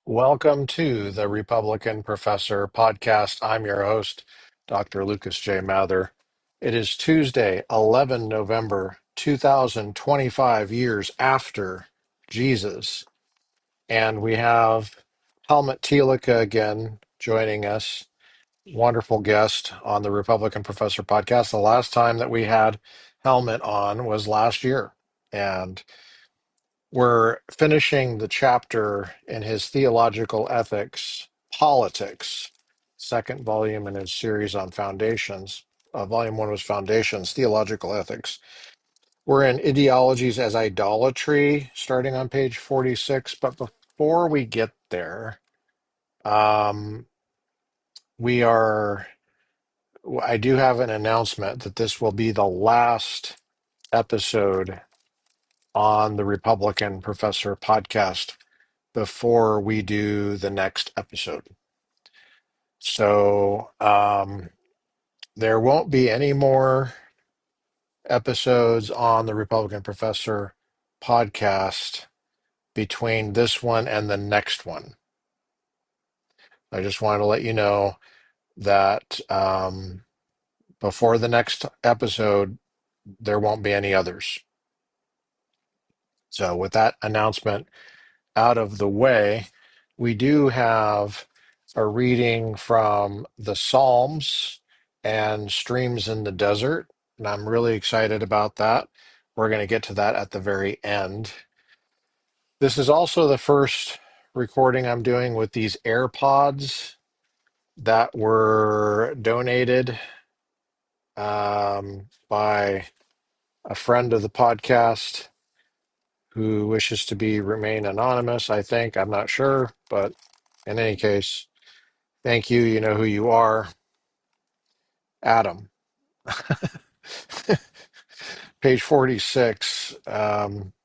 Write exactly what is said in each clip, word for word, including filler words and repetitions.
Welcome to the Republican Professor podcast. I'm your host, Doctor Lucas J. Mather. It is Tuesday, eleventh of November, two thousand twenty-five, years after Jesus. And we have Helmut Thielke again joining us, wonderful guest on the Republican Professor podcast. The last time that we had Helmut on was last year. And we're finishing the chapter in his Theological Ethics, Politics, second volume in his series on foundations. Uh, volume one was Foundations, Theological Ethics. We're in Ideologies as Idolatry, starting on page forty-six. But before we get there, um, we are, I do have an announcement that this will be the last episode on the Republican Professor podcast before we do the next episode. So um, there won't be any more episodes on the Republican Professor podcast between this one and the next one. I just wanted to let you know that um, before the next episode, there won't be any others. So with that announcement out of the way, we do have a reading from the Psalms and Streams in the Desert, and I'm really excited about that. We're going to get to that at the very end. This is also the first recording I'm doing with these AirPods that were donated um, by a friend of the podcast who wishes to be remain anonymous, I think. I'm not sure, but in any case, thank you. You know who you are. Adam. Page forty-six. Um,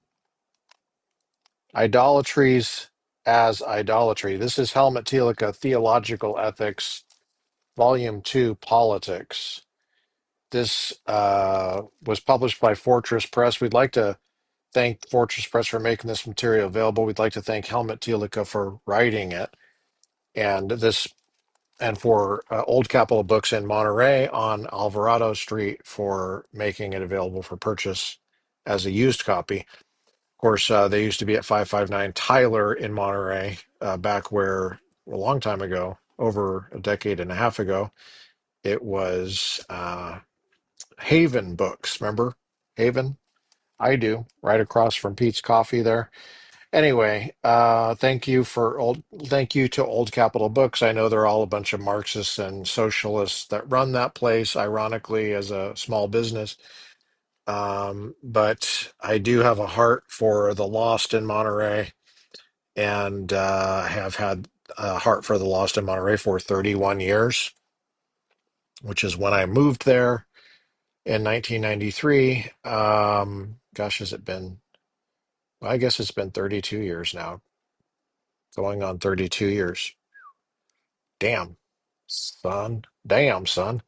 Idolatries as Idolatry. This is Helmut Thielke, Theological Ethics, Volume two, Politics. This uh, was published by Fortress Press. We'd like to thank Fortress Press for making this material available. We'd like to thank Helmut Thielke for writing it. And this and for uh, Old Capitol Books in Monterey on Alvarado Street for making it available for purchase as a used copy. Of course, uh, they used to be at five five nine Tyler in Monterey, uh, back where a long time ago, over a decade and a half ago, it was uh, Haven Books. Remember Haven? I do, right across from Pete's Coffee there. Anyway, uh, thank you for old. Thank you to Old Capitol Books. I know they're all a bunch of Marxists and socialists that run that place. Ironically, as a small business, um, but I do have a heart for the lost in Monterey, and uh, have had a heart for the lost in Monterey for thirty-one years, which is when I moved there in nineteen ninety-three. Um, gosh, has it been? I guess it's been thirty-two years now, going on thirty-two years. Damn, son. Damn, son.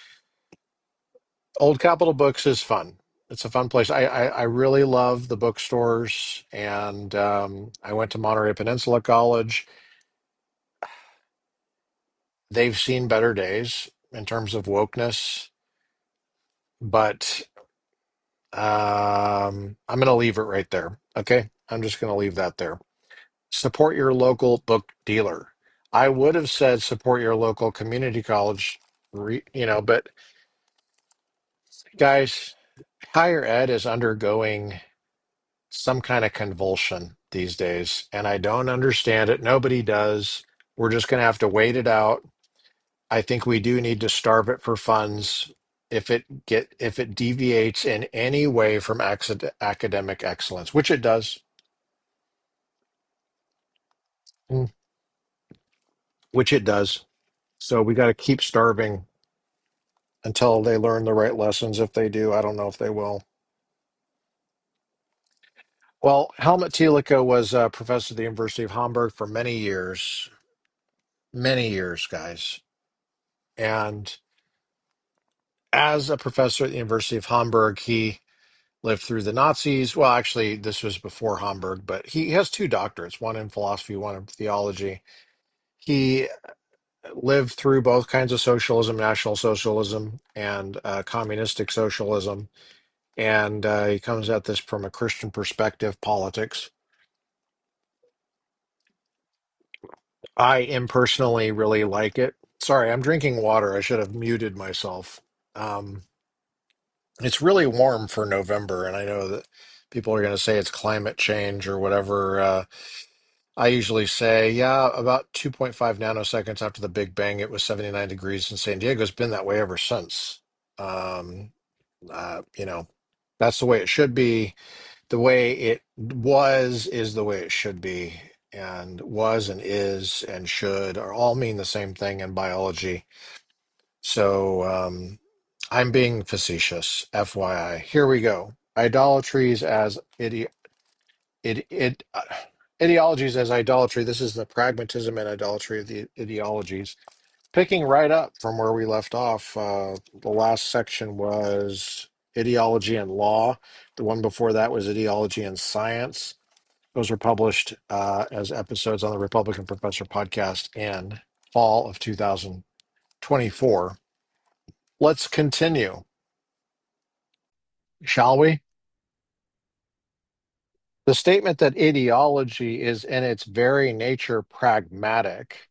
Old Capitol Books is fun. It's a fun place. I, I, I really love the bookstores, and um, I went to Monterey Peninsula College. They've seen better days in terms of wokeness, but um, I'm going to leave it right there. Okay, I'm just going to leave that there. Support your local book dealer. I would have said support your local community college, re, you know, but guys, higher ed is undergoing some kind of convulsion these days, and I don't understand it. Nobody does. We're just going to have to wait it out. I think we do need to starve it for funds if it get if it deviates in any way from acad- academic excellence, which it does, Mm, which it does. So we got to keep starving until they learn the right lessons. If they do, I don't know if they will. Well, Helmut Thielicke was a professor at the University of Hamburg for many years, many years, guys. And as a professor at the University of Hamburg, he lived through the Nazis. Well, actually, this was before Hamburg, but he has two doctorates, one in philosophy, one in theology. He lived through both kinds of socialism, National Socialism and uh, communistic socialism. And uh, he comes at this from a Christian perspective, politics. I impersonally really like it. Sorry, I'm drinking water. I should have muted myself. Um, it's really warm for November, and I know that people are going to say it's climate change or whatever. Uh, I usually say, yeah, about two point five nanoseconds after the Big Bang, it was seventy-nine degrees in San Diego. It's been that way ever since. Um, uh, you know, that's the way it should be. The way it was is the way it should be. And was and is and should are all mean the same thing in biology. So um, I'm being facetious, F Y I. Here we go. Idolatries as ide- id- id- uh, ideologies as idolatry. This is the pragmatism and idolatry of the ideologies. Picking right up from where we left off, uh, the last section was ideology and law. The one before that was ideology and science. Those were published uh, as episodes on the Republican Professor podcast in fall of two thousand twenty-four. Let's continue, shall we? The statement that ideology is in its very nature pragmatic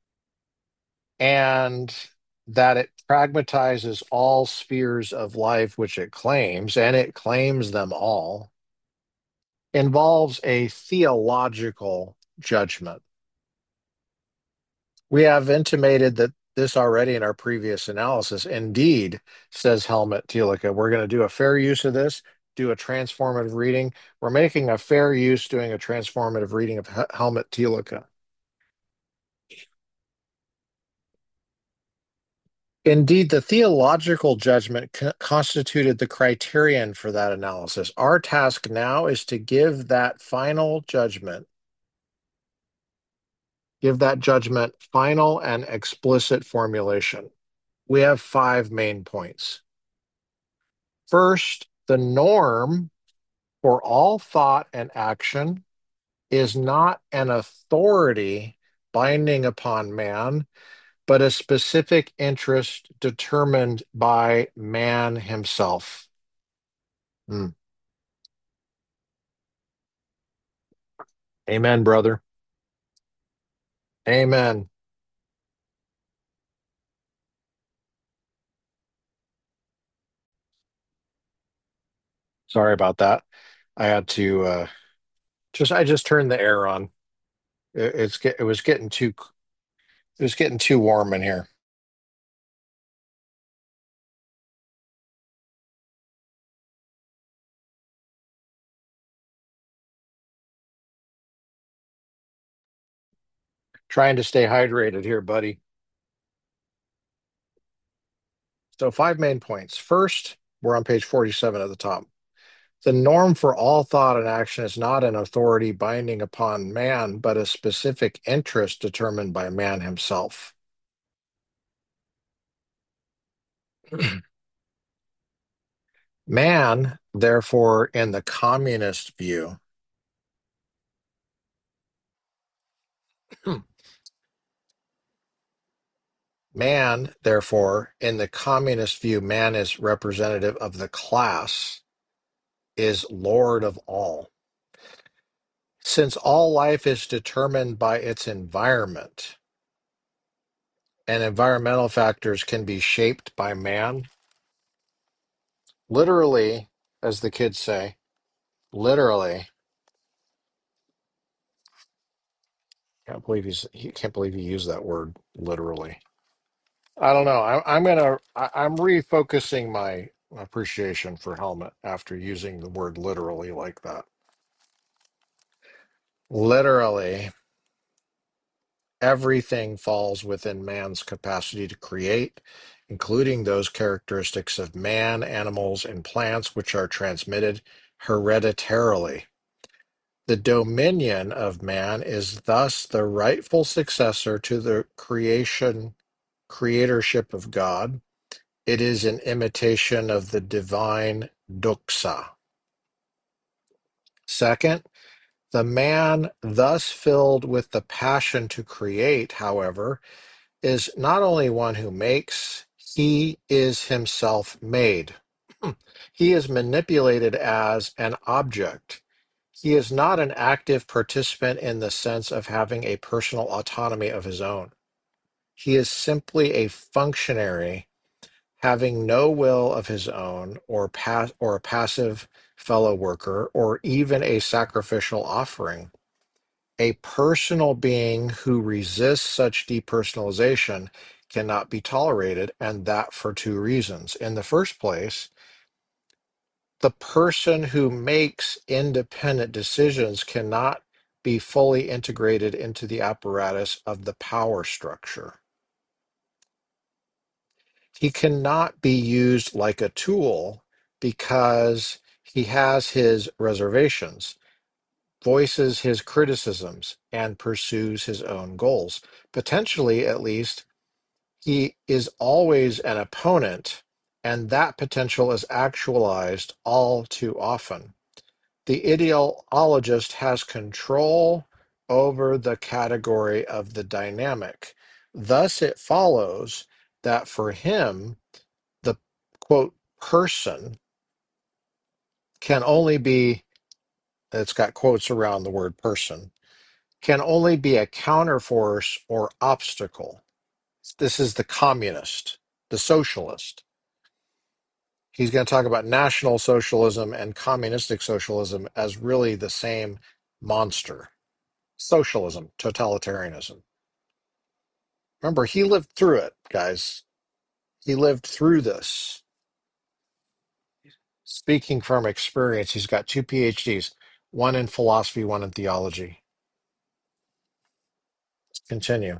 and that it pragmatizes all spheres of life which it claims, and it claims them all, involves a theological judgment. We have intimated that this already in our previous analysis. Indeed, says Helmut Thielicke, we're going to do a fair use of this, do a transformative reading. We're making a fair use doing a transformative reading of H- Helmut Thielicke. Indeed, the theological judgment co- constituted the criterion for that analysis. Our task now is to give that final judgment, give that judgment final and explicit formulation. We have five main points. First, the norm for all thought and action is not an authority binding upon man, but a specific interest determined by man himself. Hmm. Amen, brother. Amen. Sorry about that. I had to uh, just I just turned the air on. It, it's get, it was getting too it was getting too warm in here. Trying to stay hydrated here, buddy. So five main points. First, we're on page forty-seven at the top. The norm for all thought and action is not an authority binding upon man, but a specific interest determined by man himself. Man, therefore, in the communist view, man, therefore, in the communist view, man is representative of the class, is lord of all. Since all life is determined by its environment, and environmental factors can be shaped by man, literally, as the kids say, literally. Can't believe he's he can't believe he used that word literally. I don't know. I, I'm gonna I, I'm refocusing my appreciation for Helmet after using the word literally like that. Literally, everything falls within man's capacity to create, including those characteristics of man, animals, and plants which are transmitted hereditarily. The dominion of man is thus the rightful successor to the creation creatorship of God. It is an imitation of the divine doxa. Second, the man thus filled with the passion to create, however, is not only one who makes, he is himself made. He is manipulated as an object. He is not an active participant in the sense of having a personal autonomy of his own. He is simply a functionary having no will of his own, or pass or a passive fellow worker, or even a sacrificial offering. A personal being who resists such depersonalization cannot be tolerated, and that for two reasons. In the first place, the person who makes independent decisions cannot be fully integrated into the apparatus of the power structure. He cannot be used like a tool because he has his reservations, voices his criticisms, and pursues his own goals. Potentially, at least, he is always an opponent, and that potential is actualized all too often. The ideologist has control over the category of the dynamic. Thus, it follows that for him, the quote person can only be, it's got quotes around the word person, can only be a counterforce or obstacle. This is the communist, the socialist. He's going to talk about National Socialism and communistic socialism as really the same monster. Socialism, totalitarianism. Remember, he lived through it, guys. He lived through this. Speaking from experience, he's got two PhDs, one in philosophy, one in theology. Let's continue.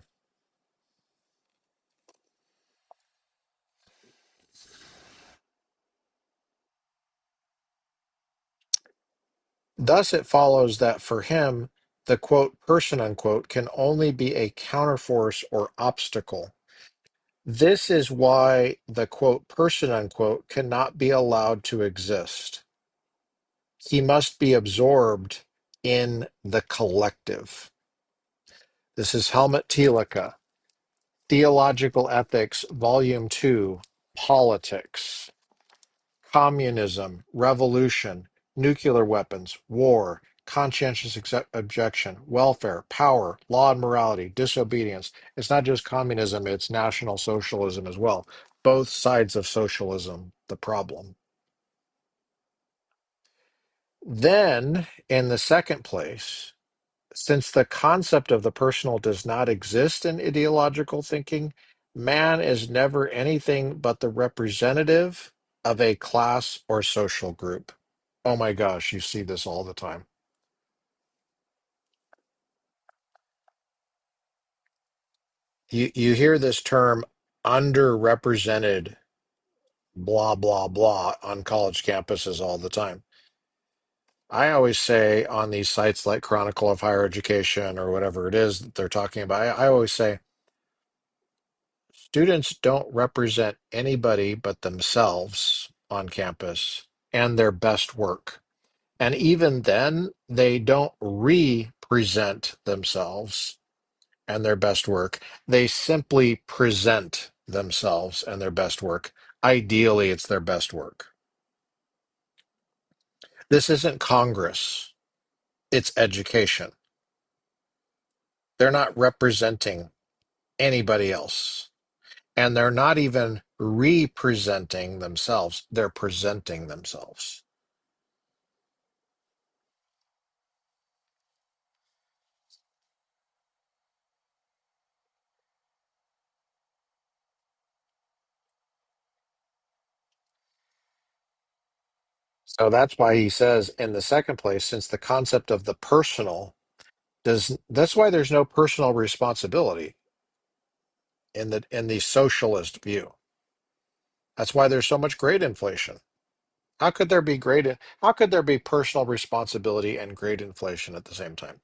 Thus, it follows that for him, the quote person unquote can only be a counterforce or obstacle. This is why the quote person unquote cannot be allowed to exist. He must be absorbed in the collective. This is Helmut Thielicke, Theological Ethics, Volume two, Politics, Communism, Revolution, Nuclear Weapons, War, Conscientious exe- Objection, Welfare, Power, Law and Morality, Disobedience. It's not just communism, it's National Socialism as well. Both sides of socialism, the problem. Then, in the second place, since the concept of the personal does not exist in ideological thinking, man is never anything but the representative of a class or social group. Oh my gosh, you see this all the time. You you hear this term underrepresented blah blah blah on college campuses all the time. I always say on these sites like Chronicle of Higher Education or whatever it is that they're talking about, I, I always say students don't represent anybody but themselves on campus and their best work. And even then, they don't represent themselves and their best work. They simply present themselves and their best work. Ideally, it's their best work. This isn't Congress, it's education. They're not representing anybody else. And they're not even representing themselves, they're presenting themselves. So that's why he says, in the second place, since the concept of the personal does, that's why there's no personal responsibility in the in the socialist view. That's why there's so much grade inflation. How could there be grade? How could there be personal responsibility and grade inflation at the same time?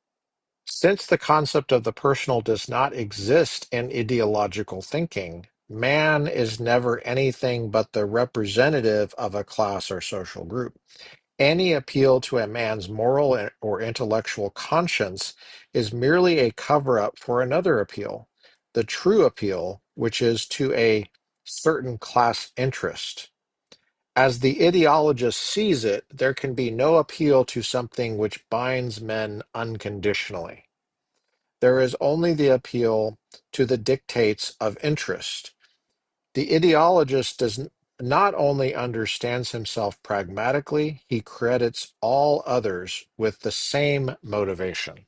Since the concept of the personal does not exist in ideological thinking, Man is never anything but the representative of a class or social group. Any appeal to a man's moral or intellectual conscience is merely a cover up for another appeal, the true appeal, which is to a certain class interest. As the ideologist sees it, there can be no appeal to something which binds men unconditionally. There is only the appeal to the dictates of interest. The ideologist does n- not only understands himself pragmatically, he credits all others with the same motivation.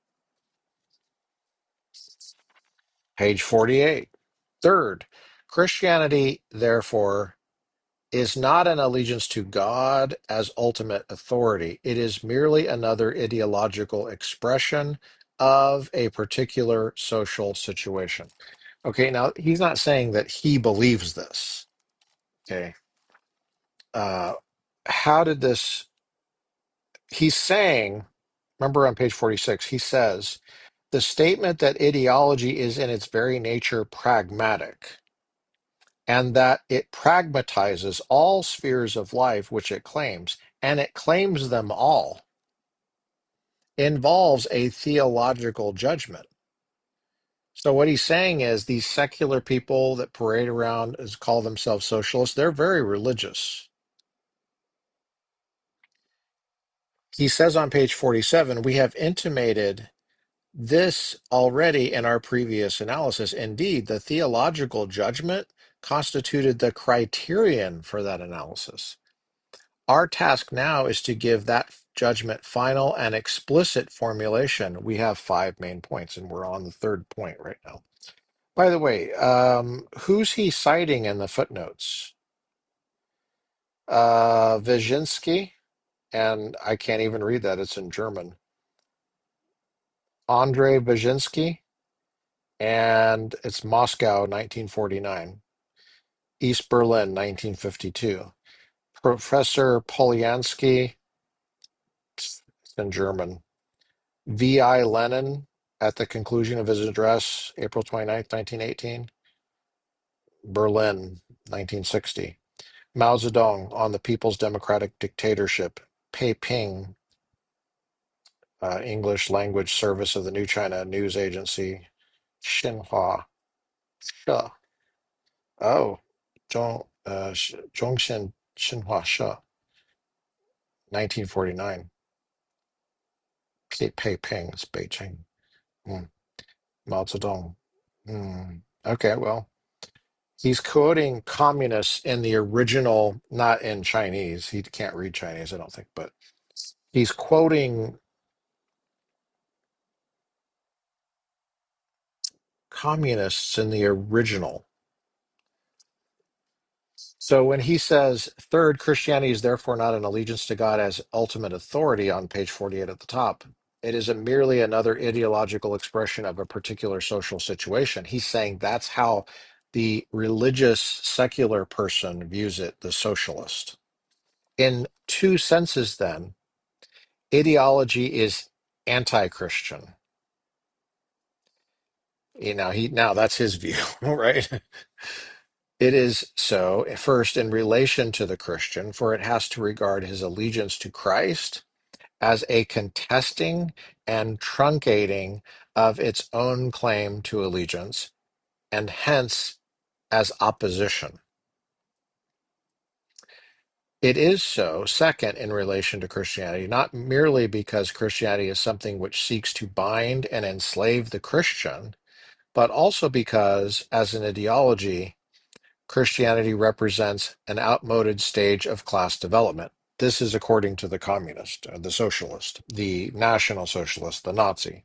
Page forty-eight. Third, Christianity, therefore, is not an allegiance to God as ultimate authority. It is merely another ideological expression of a particular social situation. Okay, now he's not saying that he believes this. Okay. Uh, how did this? He's saying, remember on page forty-six, he says, the statement that ideology is in its very nature pragmatic and that it pragmatizes all spheres of life which it claims, and it claims them all, involves a theological judgment. So what he's saying is these secular people that parade around as call themselves socialists, they're very religious. He says on page forty-seven, we have intimated this already in our previous analysis. Indeed, the theological judgment constituted the criterion for that analysis. Our task now is to give that judgment final and explicit formulation. We have five main points, and we're on the third point right now. By the way, um, who's he citing in the footnotes? Uh, Wyszynski, and I can't even read that, it's in German. Andrei Wyszynski, and it's Moscow, nineteen forty-nine. East Berlin, nineteen fifty-two. Professor Polyansky, it's in German. V I. Lenin, at the conclusion of his address, April twenty-ninth, nineteen eighteen. Berlin, nineteen sixty. Mao Zedong on the People's Democratic Dictatorship, Peiping, uh, English Language Service of the New China News Agency, Xinhua, She. Oh, Zhong, uh, Sh- Zhongshan Xinhua She, nineteen forty-nine. Pe- Peiping, it's Beijing. Hmm. Mao Zedong. Hmm. Okay, well, he's quoting communists in the original, not in Chinese. He can't read Chinese, I don't think, but he's quoting communists in the original. So when he says, third, Christianity is therefore not an allegiance to God as ultimate authority on page forty-eight at the top, it is a merely another ideological expression of a particular social situation. He's saying that's how the religious secular person views it, the socialist. In two senses, then, ideology is anti-Christian. You know, he now that's his view, right? It is so, first, in relation to the Christian, for it has to regard his allegiance to Christ as a contesting and truncating of its own claim to allegiance, and hence as opposition. It is so, second, in relation to Christianity, not merely because Christianity is something which seeks to bind and enslave the Christian, but also because, as an ideology, Christianity represents an outmoded stage of class development. This is according to the communist, uh, the socialist, the national socialist, the Nazi.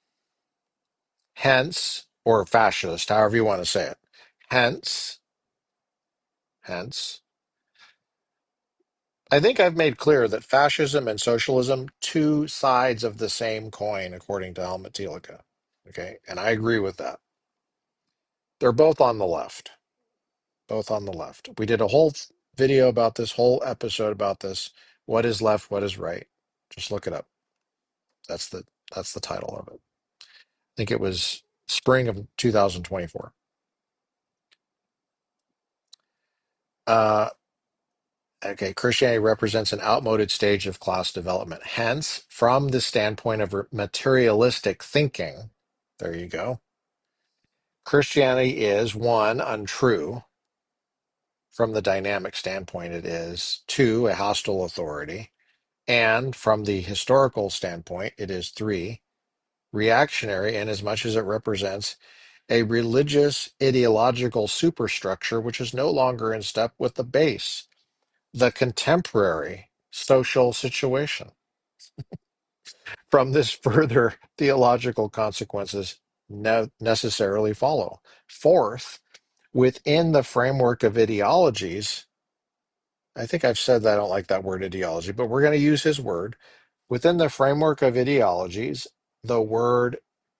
Hence, or fascist, however you want to say it. Hence, hence, I think I've made clear that fascism and socialism, two sides of the same coin, according to Helmut Thielicke. Okay, and I agree with that. They're both on the left. Both on the left. We did a whole video about this, whole episode about this. What is left? What is right? Just look it up. That's the that's the title of it. I think it was spring of two thousand twenty-four. Uh, okay, Christianity represents an outmoded stage of class development. Hence, from the standpoint of materialistic thinking, there you go, Christianity is one, untrue. From the dynamic standpoint, it is two, a hostile authority. And from the historical standpoint, it is three, reactionary in as much as it represents a religious ideological superstructure which is no longer in step with the base, the contemporary social situation. From this, further theological consequences ne- necessarily follow. Fourth, within the framework of ideologies, I think I've said that I don't like that word ideology, but we're going to use his word. Within the framework of ideologies, the word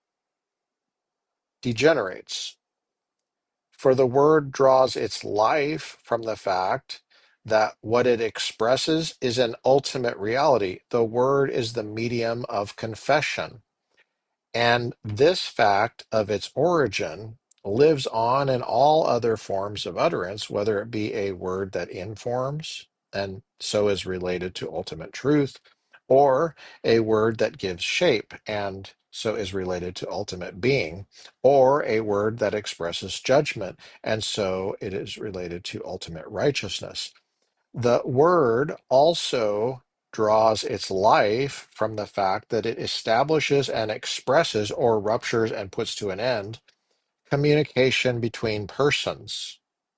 degenerates. For the word draws its life from the fact that what it expresses is an ultimate reality. The word is the medium of confession. And this fact of its origin lives on in all other forms of utterance, whether it be a word that informs and so is related to ultimate truth, or a word that gives shape and so is related to ultimate being, or a word that expresses judgment and so it is related to ultimate righteousness. The word also draws its life from the fact that it establishes and expresses or ruptures and puts to an end communication between persons.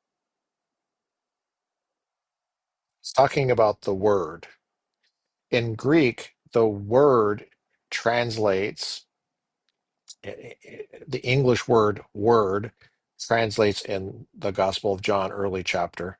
It's talking about the word. In Greek, the word translates, the English word word translates in the Gospel of John, early chapter,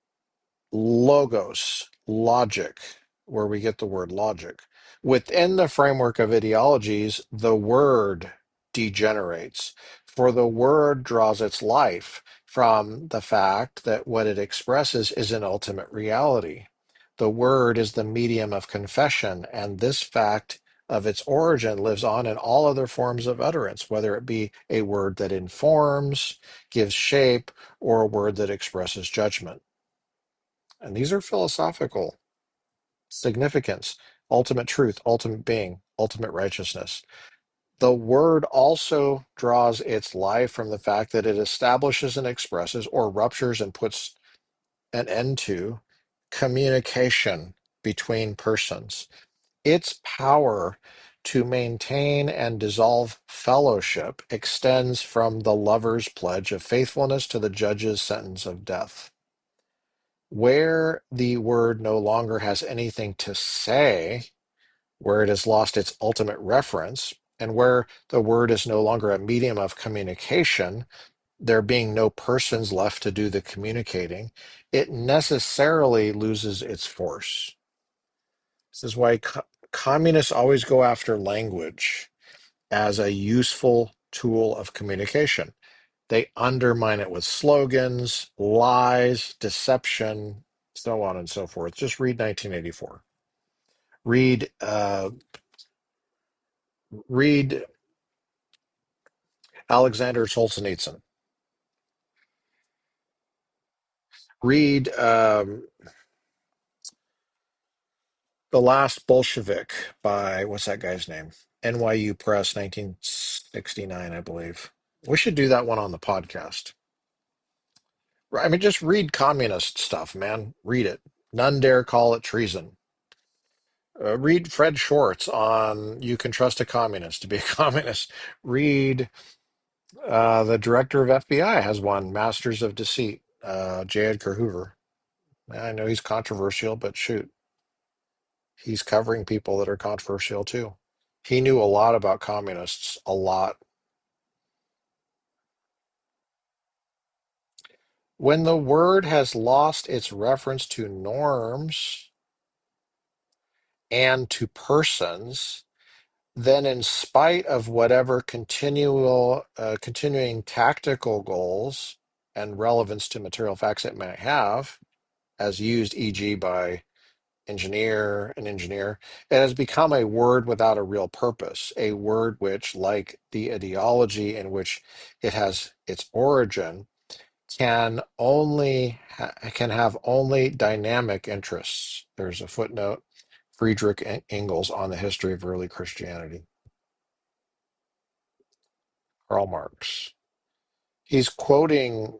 logos, logic, where we get the word logic. Within the framework of ideologies, the word degenerates, for the word draws its life from the fact that what it expresses is an ultimate reality. The word is the medium of confession, and this fact of its origin lives on in all other forms of utterance, whether it be a word that informs, gives shape, or a word that expresses judgment. And these are philosophical significance, ultimate truth, ultimate being, ultimate righteousness. The word also draws its life from the fact that it establishes and expresses or ruptures and puts an end to communication between persons. Its power to maintain and dissolve fellowship extends from the lover's pledge of faithfulness to the judge's sentence of death. Where the word no longer has anything to say, where it has lost its ultimate reference, and where the word is no longer a medium of communication, there being no persons left to do the communicating, it necessarily loses its force. This is why co- communists always go after language as a useful tool of communication. They undermine it with slogans, lies, deception, so on and so forth. Just read nineteen eighty-four. Read, uh, read Alexander Solzhenitsyn. Read um, The Last Bolshevik by, what's that guy's name? N Y U Press, nineteen sixty-nine, I believe. We should do that one on the podcast. I mean, just read communist stuff, man. Read it. None dare call it treason. Uh, read Fred Schwartz on You Can Trust a Communist to be a Communist. Read uh, the director of F B I has one, Masters of Deceit, uh, J. Edgar Hoover. I know he's controversial, but shoot, he's covering people that are controversial too. He knew a lot about communists, a lot. When the word has lost its reference to norms and to persons, then in spite of whatever continual uh, continuing tactical goals and relevance to material facts it might have, as used e.g. by engineer an engineer, it has become a word without a real purpose, a word which, like the ideology in which it has its origin, can only ha- can have only dynamic interests. There's a footnote. Friedrich En- Engels on the history of early Christianity. Karl Marx. He's quoting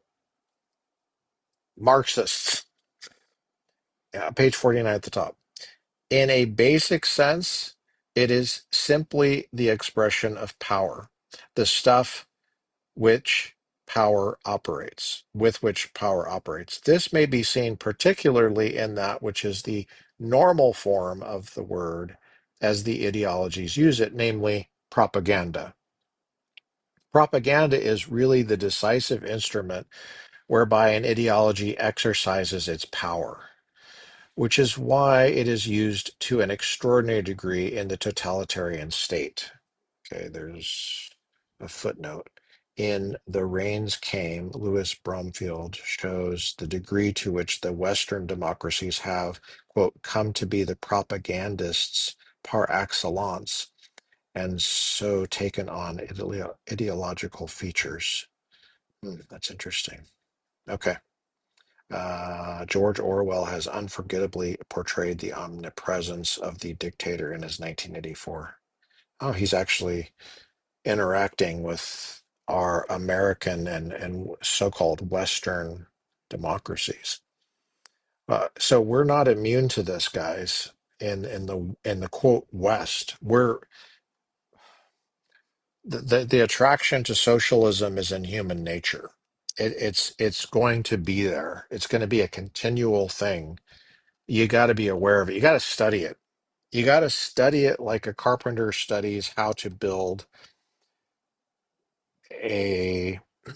Marxists. Yeah, page forty-nine at the top. In a basic sense, it is simply the expression of power, the stuff which power operates, with which power operates. This may be seen particularly in that which is the normal form of the word as the ideologies use it, namely propaganda. Propaganda is really the decisive instrument whereby an ideology exercises its power, which is why it is used to an extraordinary degree in the totalitarian state. Okay, there's a footnote. In The Rains Came, Louis Bromfield shows the degree to which the Western democracies have, quote, come to be the propagandists par excellence, and so taken on ideo- ideological features. Hmm, that's interesting. Okay. Uh, George Orwell has unforgettably portrayed the omnipresence of the dictator in his nineteen eighty-four. Oh, he's actually interacting with our American and, and so-called Western democracies. Uh, so we're not immune to this, guys. In in the in the quote West, we're the, the, the attraction to socialism is in human nature. It, it's it's going to be there. It's going to be a continual thing. You got to be aware of it. You got to study it. You got to study it like a carpenter studies how to build a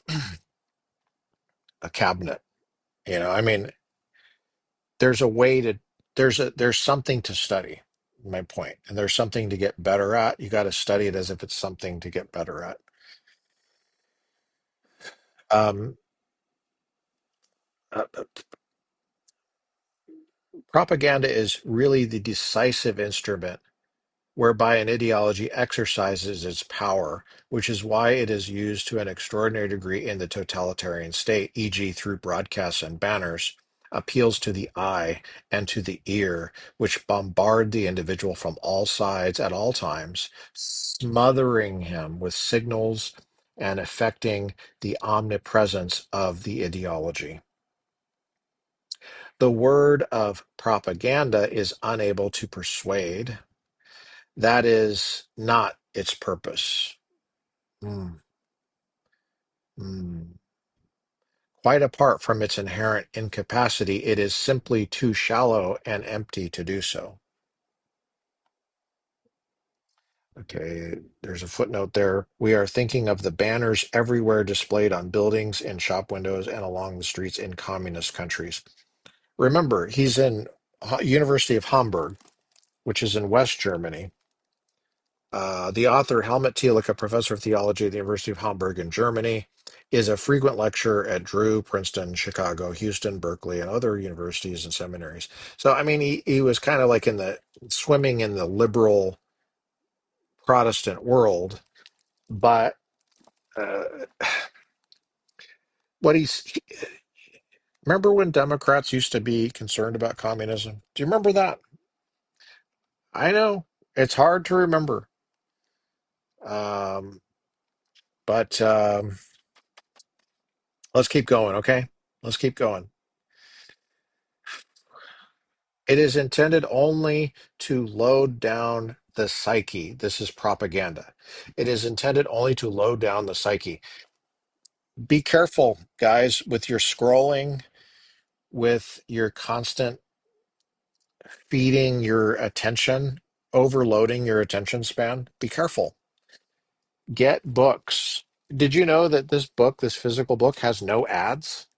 a cabinet. You know, I mean, there's a way to there's a there's something to study. My point, and there's something to get better at. You got to study it as if it's something to get better at. Um, uh, uh, Propaganda is really the decisive instrument whereby an ideology exercises its power, which is why it is used to an extraordinary degree in the totalitarian state, for example, through broadcasts and banners, appeals to the eye and to the ear, which bombard the individual from all sides at all times, smothering him with signals and affecting the omnipresence of the ideology. The word of propaganda is unable to persuade. That is not its purpose. Mm, mm. Quite apart from its inherent incapacity, it is simply too shallow and empty to do so. Okay, there's a footnote there. We are thinking of the banners everywhere displayed on buildings, in shop windows, and along the streets in communist countries. Remember, he's in Ha- University of Hamburg, which is in West Germany. Uh, the author, Helmut Thielicke, professor of theology at the University of Hamburg in Germany, is a frequent lecturer at Drew, Princeton, Chicago, Houston, Berkeley, and other universities and seminaries. So, I mean, he, he was kind of like in the swimming in the liberal Protestant world, but uh, what he's he- remember when Democrats used to be concerned about communism? Do you remember that? I know it's hard to remember, um, but um, let's keep going, okay? Let's keep going. It is intended only to load down the psyche. This is propaganda. It is intended only to load down the psyche. Be careful, guys, with your scrolling, with your constant feeding your attention, overloading your attention span. Be careful. Get books. Did you know that this book, this physical book, has no ads?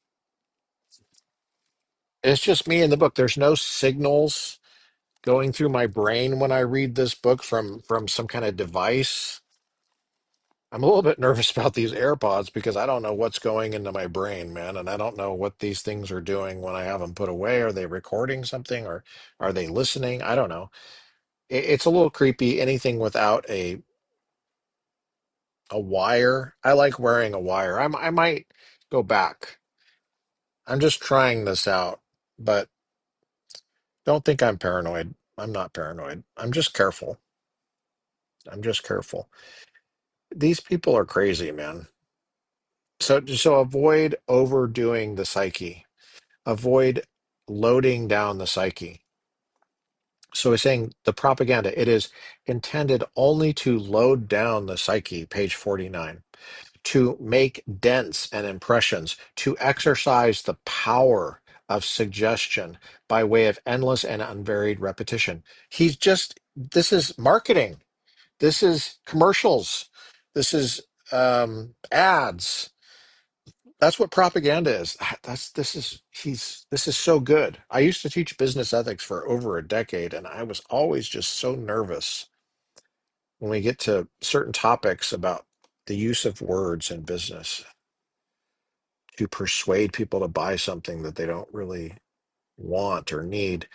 It's just me in the book. There's no signals going through my brain when I read this book from from some kind of device. I'm a little bit nervous about these AirPods because I don't know what's going into my brain, man, and I don't know what these things are doing when I have them put away. Are they recording something or are they listening? I don't know. It, it's a little creepy. Anything without a a wire. I like wearing a wire. I'm, I might go back. I'm just trying this out, but don't think I'm paranoid. I'm not paranoid. I'm just careful. I'm just careful. These people are crazy, man. So, so avoid overdoing the psyche. Avoid loading down the psyche. So he's saying the propaganda, it is intended only to load down the psyche, page forty-nine, to make dents and impressions, to exercise the power of suggestion by way of endless and unvaried repetition. He's just, this is marketing. This is commercials. This is um, ads. That's what propaganda is. That's this is he's this is so good. I used to teach business ethics for over a decade, and I was always just so nervous when we get to certain topics about the use of words in business to persuade people to buy something that they don't really want or need.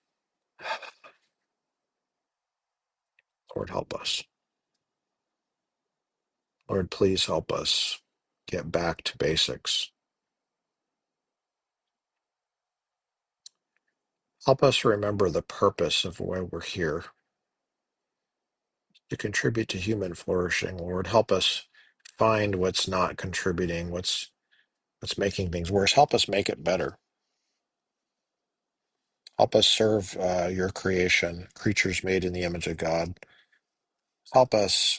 Lord, help us. Lord, please help us get back to basics. Help us remember the purpose of why we're here, to contribute to human flourishing. Lord, help us find what's not contributing, what's what's making things worse. Help us make it better. Help us serve uh, your creation, creatures made in the image of God. Help us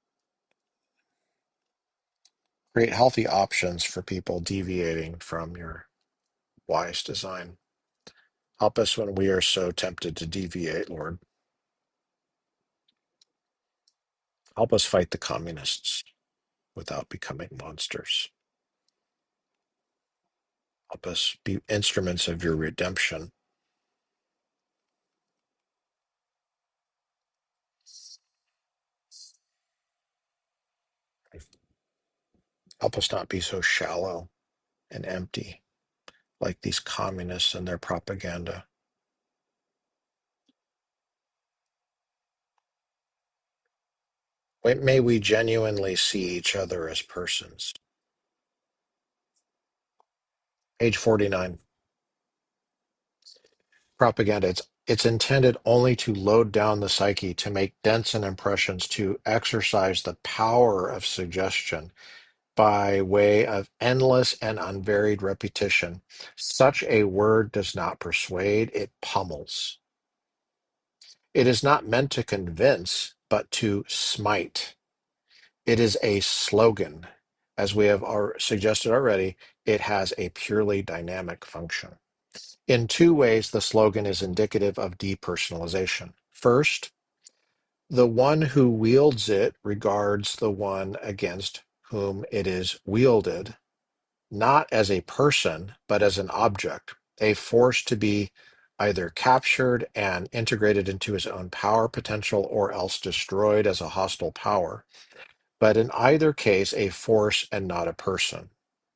create healthy options for people deviating from your wise design. Help us when we are so tempted to deviate, Lord. Help us fight the communists without becoming monsters. Help us be instruments of your redemption. Help us not be so shallow and empty like these communists and their propaganda. May we genuinely see each other as persons. Page forty-nine. Propaganda. It's, it's intended only to load down the psyche, to make dents and impressions, to exercise the power of suggestion by way of endless and unvaried repetition. Such a word does not persuade, it pummels. It is not meant to convince, but to smite. It is a slogan. As we have ar- suggested already, it has a purely dynamic function. In two ways, the slogan is indicative of depersonalization. First, the one who wields it regards the one against whom it is wielded not as a person, but as an object, a force to be either captured and integrated into his own power potential or else destroyed as a hostile power, but in either case, a force and not a person.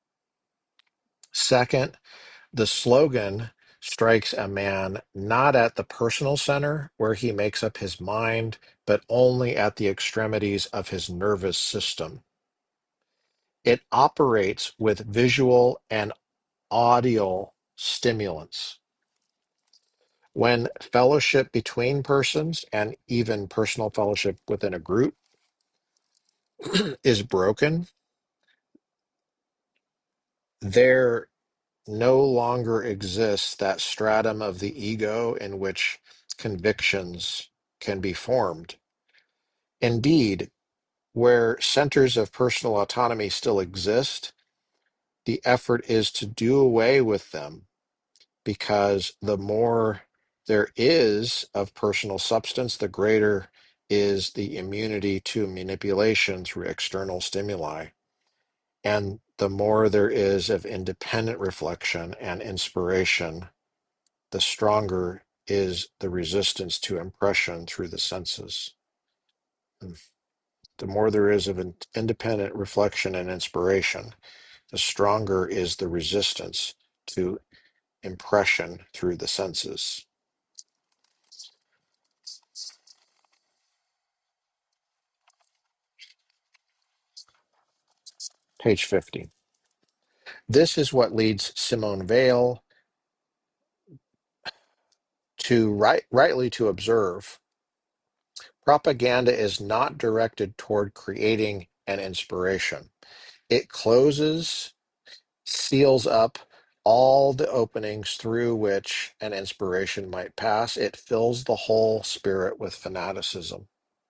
Second, the slogan strikes a man not at the personal center where he makes up his mind, but only at the extremities of his nervous system. It operates with visual and audial stimulants. When fellowship between persons and even personal fellowship within a group is broken, there no longer exists that stratum of the ego in which convictions can be formed. Indeed, where centers of personal autonomy still exist, the effort is to do away with them because the more there is of personal substance, the greater is the immunity to manipulation through external stimuli. And the more there is of independent reflection and inspiration, the stronger is the resistance to impression through the senses. Hmm. The more there is of in- independent reflection and inspiration, the stronger is the resistance to impression through the senses. Page fifty. This is what leads Simone Weil to right, rightly to observe propaganda is not directed toward creating an inspiration. It closes, seals up all the openings through which an inspiration might pass. It fills the whole spirit with fanaticism.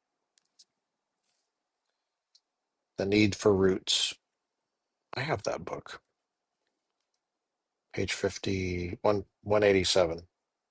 The Need for Roots. I have that book. Page fifty, one, one eighty-seven.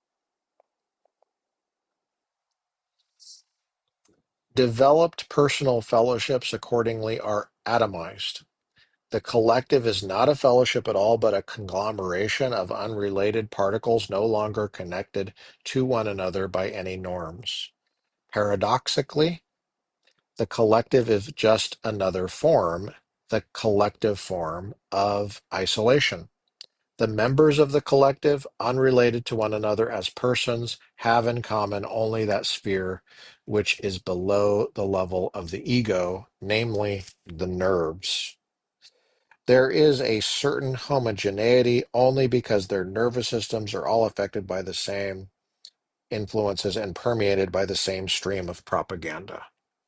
Developed personal fellowships accordingly are atomized. The collective is not a fellowship at all, but a conglomeration of unrelated particles no longer connected to one another by any norms. Paradoxically, the collective is just another form, the collective form of isolation. The members of the collective, unrelated to one another as persons, have in common only that sphere which is below the level of the ego, namely the nerves. There is a certain homogeneity only because their nervous systems are all affected by the same influences and permeated by the same stream of propaganda.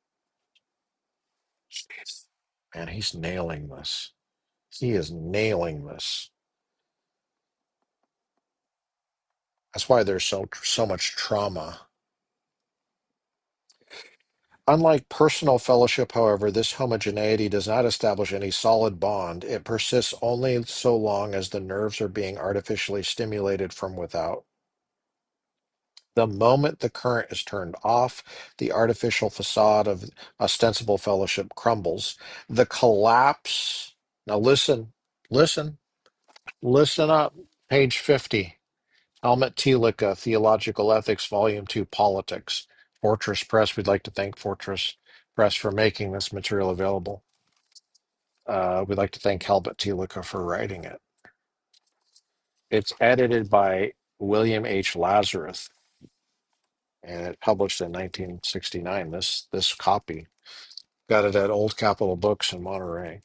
Jeez. Man, he's nailing this. He is nailing this. That's why there's so so much trauma. Unlike personal fellowship, however, this homogeneity does not establish any solid bond. It persists only so long as the nerves are being artificially stimulated from without. The moment the current is turned off, the artificial facade of ostensible fellowship crumbles. The collapse. Now, listen, listen, listen up. Page fifty. Helmut Thielicke, Theological Ethics, Volume two, Politics. Fortress Press. We'd like to thank Fortress Press for making this material available. Uh, we'd like to thank Helmut Thielicke for writing it. It's edited by William H. Lazarus, and it published in nineteen sixty-nine. This this copy got it at Old Capitol Books in Monterey.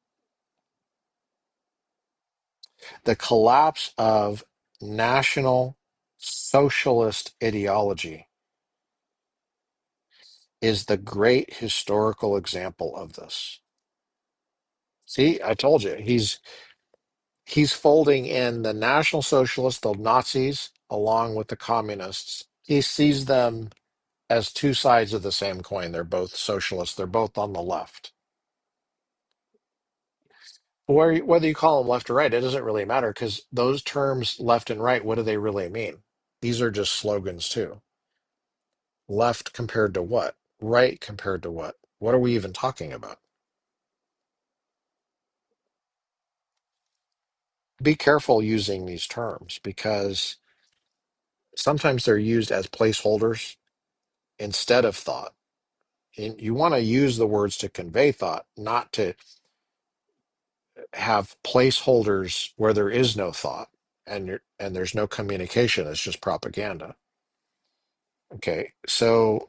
The collapse of National Socialist ideology is the great historical example of this. See, I told you, he's he's folding in the National Socialists, the Nazis, along with the communists. He sees them as two sides of the same coin. They're both socialists. They're both on the left. Where, whether you call them left or right, it doesn't really matter because those terms, left and right, what do they really mean? These are just slogans too. Left compared to what? Right compared to what? What are we even talking about? Be careful using these terms because sometimes they're used as placeholders instead of thought. And you want to use the words to convey thought, not to have placeholders where there is no thought and you're, and there's no communication. It's just propaganda. Okay, so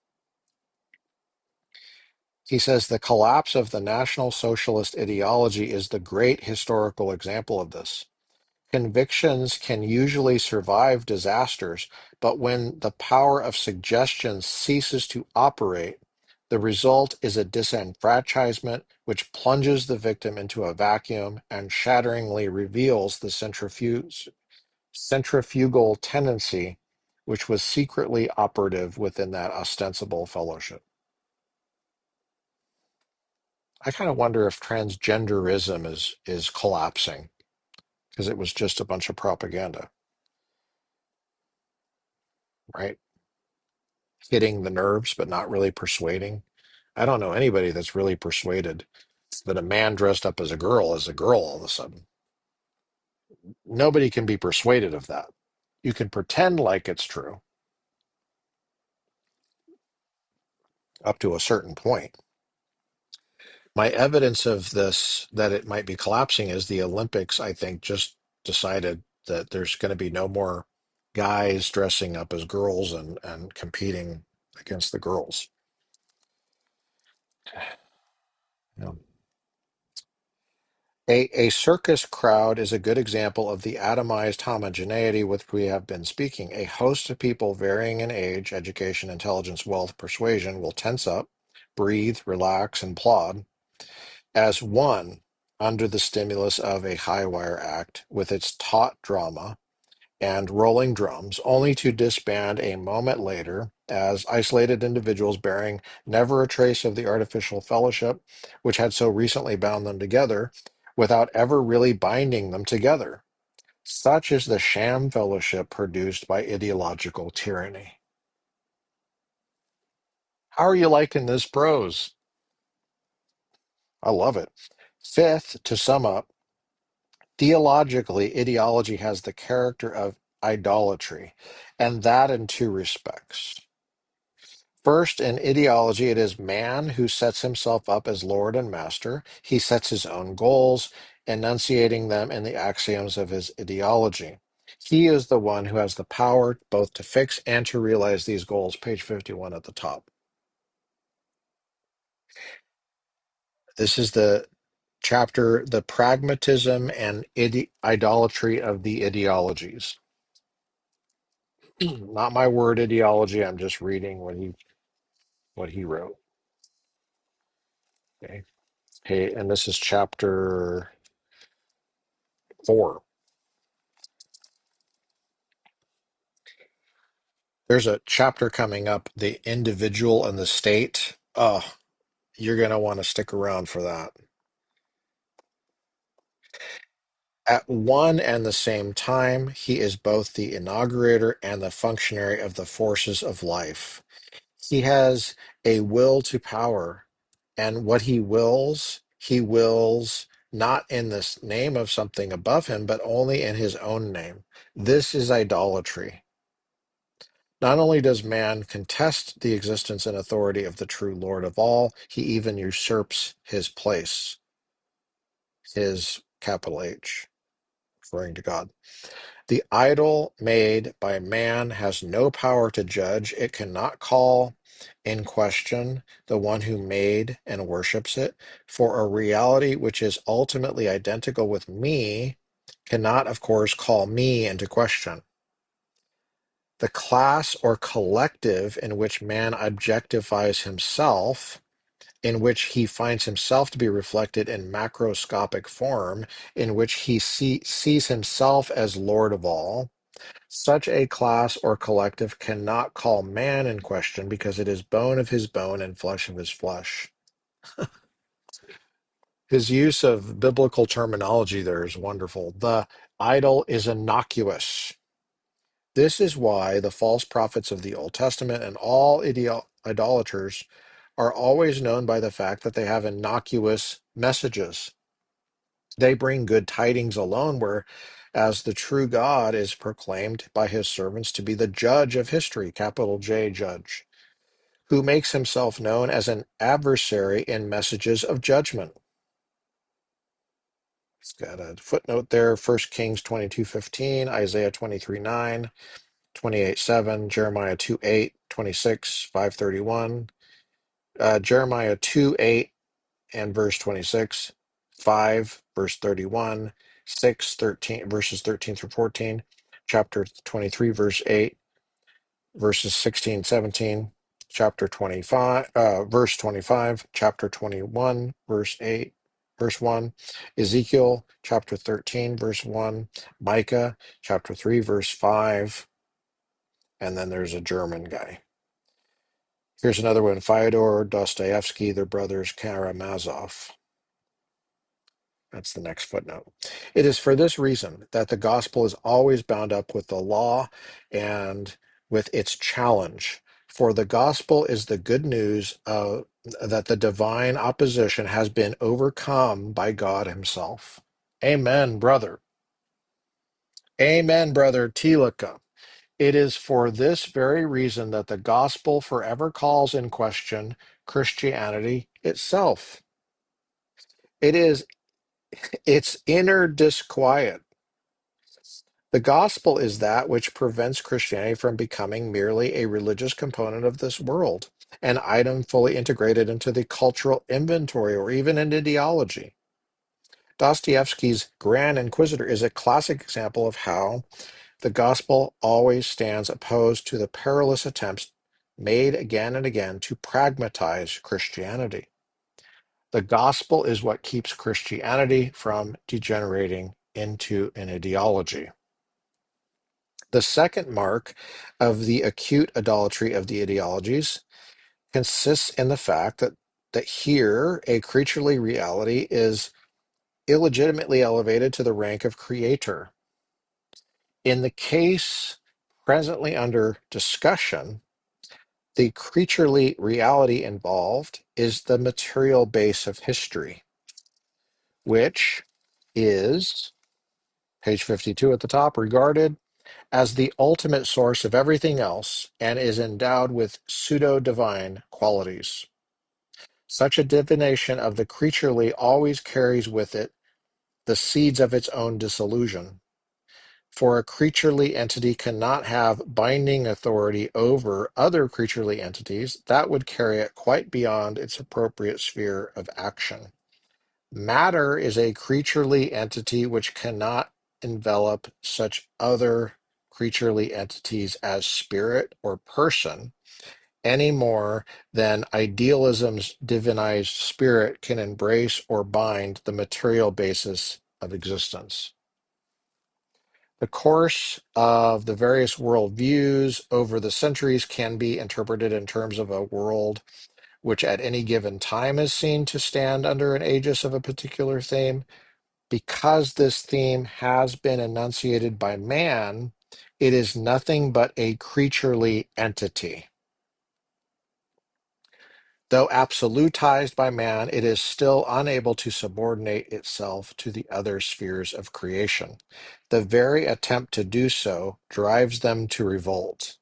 he says the collapse of the National Socialist ideology is the great historical example of this. Convictions can usually survive disasters, but when the power of suggestion ceases to operate, the result is a disenfranchisement which plunges the victim into a vacuum and shatteringly reveals the centrifuge, centrifugal tendency which was secretly operative within that ostensible fellowship. I kind of wonder if transgenderism is is collapsing because it was just a bunch of propaganda, right? Hitting the nerves, but not really persuading. I don't know anybody that's really persuaded that a man dressed up as a girl is a girl all of a sudden. Nobody can be persuaded of that. You can pretend like it's true up to a certain point. My evidence of this, that it might be collapsing, is the Olympics, I think, just decided that there's going to be no more guys dressing up as girls and, and competing against the girls. You know, A, a circus crowd is a good example of the atomized homogeneity with which we have been speaking. A host of people varying in age, education, intelligence, wealth, persuasion will tense up, breathe, relax, and plod as one under the stimulus of a high wire act with its taut drama and rolling drums, only to disband a moment later as isolated individuals bearing never a trace of the artificial fellowship which had so recently bound them together without ever really binding them together. Such is the sham fellowship produced by ideological tyranny. How are you liking this prose? I love it. Fifth, to sum up, theologically, ideology has the character of idolatry, and that in two respects. First, in ideology, it is man who sets himself up as Lord and Master. He sets his own goals, enunciating them in the axioms of his ideology. He is the one who has the power both to fix and to realize these goals. Page fifty-one at the top. This is the chapter, The Pragmatism and ide- Idolatry of the Ideologies. Not my word, ideology. I'm just reading what he what he wrote. Okay. Okay, and this is chapter four. There's a chapter coming up, the individual and the state. Oh, you're going to want to stick around for that. At one and the same time, he is both the inaugurator and the functionary of the forces of life. He has a will to power, and what he wills, he wills not in the s- name of something above him, but only in his own name. This is idolatry. Not only does man contest the existence and authority of the true Lord of all, he even usurps his place, his capital H, referring to God. The idol made by man has no power to judge. It cannot call in question the one who made and worships it, for a reality which is ultimately identical with me cannot, of course, call me into question. The class or collective in which man objectifies himself, in which he finds himself to be reflected in macroscopic form, in which he see, sees himself as Lord of all, such a class or collective cannot call man in question because it is bone of his bone and flesh of his flesh. His use of biblical terminology there is wonderful. The idol is innocuous. This is why the false prophets of the Old Testament and all idol- idolaters are always known by the fact that they have innocuous messages. They bring good tidings alone, where as the true God is proclaimed by his servants to be the judge of history, capital J judge, who makes himself known as an adversary in messages of judgment. It's got a footnote there, First Kings twenty-two fifteen, Isaiah twenty-three nine, twenty-eight seven, Jeremiah two eight, twenty-six, five thirty-one, uh, Jeremiah two eight and verse twenty-six, five, verse thirty-one, six, thirteen, verses thirteen through fourteen, chapter twenty-three, verse eight, verses sixteen, seventeen, chapter twenty-five, uh, verse twenty-five, chapter twenty-one, verse eight, verse one, Ezekiel, chapter thirteen, verse one, Micah, chapter three, verse five, and then there's a German guy. Here's another one, Fyodor Dostoevsky, their brothers Karamazov. That's the next footnote. It is for this reason that the gospel is always bound up with the law and with its challenge. For the gospel is the good news uh, that the divine opposition has been overcome by God himself. Amen, brother. Amen, brother Tilaka. It is for this very reason that the gospel forever calls in question Christianity itself. It is its inner disquiet. The gospel is that which prevents Christianity from becoming merely a religious component of this world, an item fully integrated into the cultural inventory or even an ideology. Dostoevsky's Grand Inquisitor is a classic example of how the gospel always stands opposed to the perilous attempts made again and again to pragmatize Christianity. The gospel is what keeps Christianity from degenerating into an ideology. The second mark of the acute idolatry of the ideologies consists in the fact that, that here a creaturely reality is illegitimately elevated to the rank of creator. In the case presently under discussion, the creaturely reality involved is the material base of history, which is, page fifty-two at the top, regarded as the ultimate source of everything else and is endowed with pseudo-divine qualities. Such a divination of the creaturely always carries with it the seeds of its own disillusion. For a creaturely entity cannot have binding authority over other creaturely entities, that would carry it quite beyond its appropriate sphere of action. Matter is a creaturely entity which cannot envelop such other creaturely entities as spirit or person any more than idealism's divinized spirit can embrace or bind the material basis of existence. The course of the various worldviews over the centuries can be interpreted in terms of a world which at any given time is seen to stand under an aegis of a particular theme. Because this theme has been enunciated by man, it is nothing but a creaturely entity. Though absolutized by man, it is still unable to subordinate itself to the other spheres of creation. The very attempt to do so drives them to revolt.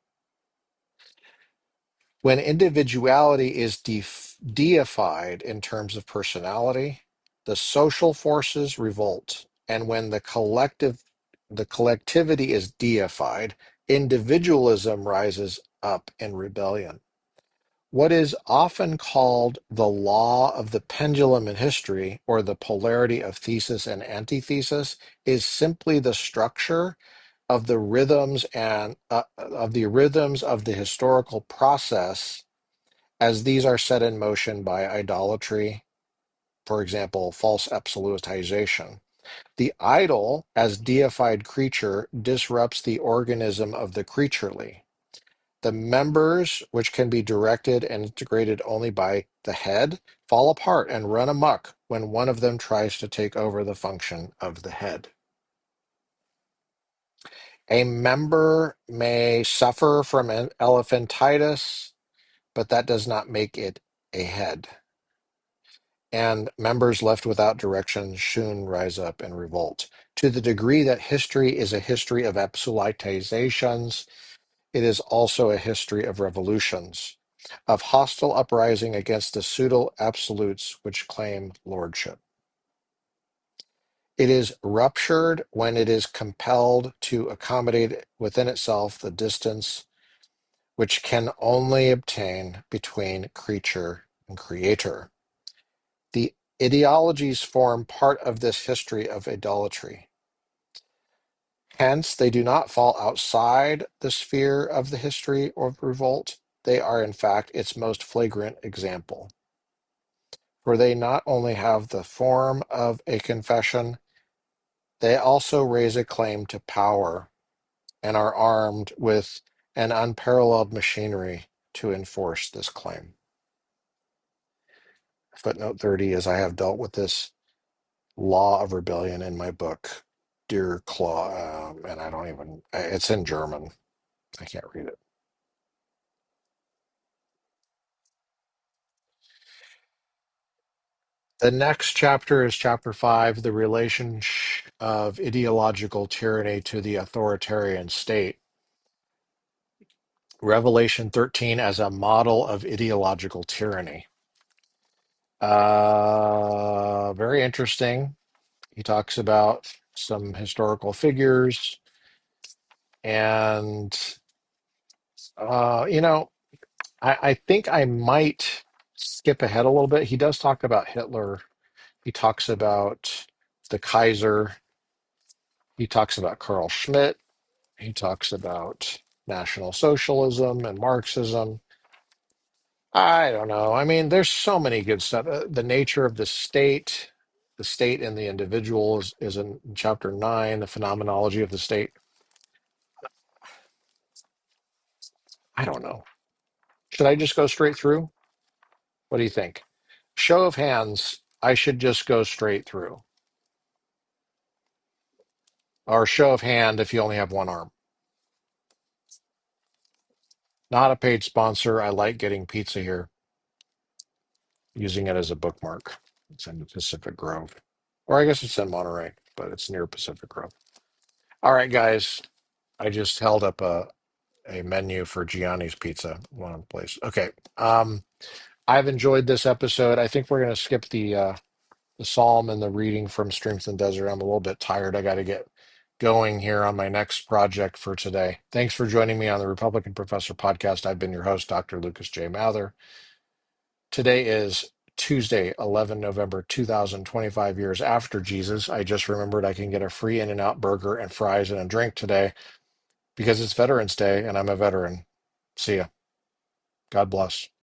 When individuality is def- deified in terms of personality, the social forces revolt, and when the collective the collectivity is deified, individualism rises up in rebellion. What is often called the law of the pendulum in history, or the polarity of thesis and antithesis, is simply the structure of the rhythms and uh, of the rhythms of the historical process as these are set in motion by idolatry, for example, false absolutization. The idol, as deified creature, disrupts the organism of the creaturely. The members, which can be directed and integrated only by the head, fall apart and run amok when one of them tries to take over the function of the head. A member may suffer from an elephantitis, but that does not make it a head. And members left without direction soon rise up and revolt. To the degree that history is a history of absolutizations, it is also a history of revolutions, of hostile uprising against the pseudo absolutes which claim lordship. It is ruptured when it is compelled to accommodate within itself the distance which can only obtain between creature and creator. The ideologies form part of this history of idolatry. Hence, they do not fall outside the sphere of the history of revolt. They are, in fact, its most flagrant example. For they not only have the form of a confession, they also raise a claim to power and are armed with an unparalleled machinery to enforce this claim. Footnote thirty is I have dealt with this law of rebellion in my book, Dear Claw, um, and I don't even, it's in German. I can't read it. The next chapter is chapter five, the relation of ideological tyranny to the authoritarian state. Revelation thirteen as a model of ideological tyranny. Uh, very interesting. He talks about some historical figures, and uh, you know, I, I think I might skip ahead a little bit. He does talk about Hitler. He talks about the Kaiser. He talks about Carl Schmitt. He talks about National Socialism and Marxism. I don't know. I mean, there's so many good stuff. Uh, the nature of the state, the state and the individual is, is in chapter nine, the phenomenology of the state. I don't know. Should I just go straight through? What do you think? Show of hands, I should just go straight through. Or show of hand if you only have one arm. Not a paid sponsor. I like getting pizza here, using it as a bookmark. It's in Pacific Grove. Or I guess it's in Monterey, but it's near Pacific Grove. All right, guys. I just held up a, a menu for Gianni's Pizza, one place. Okay. Um, I've enjoyed this episode. I think we're going to skip the uh, the psalm and the reading from Streams and Desert. I'm a little bit tired. I got to get going here on my next project for today. Thanks for joining me on the Republican Professor podcast. I've been your host, Doctor Lucas J. Mather. Today is Tuesday, eleventh November two thousand twenty-five, years after Jesus. I just remembered I can get a free In-N-Out burger and fries and a drink today because it's Veterans Day and I'm a veteran. See ya. God bless.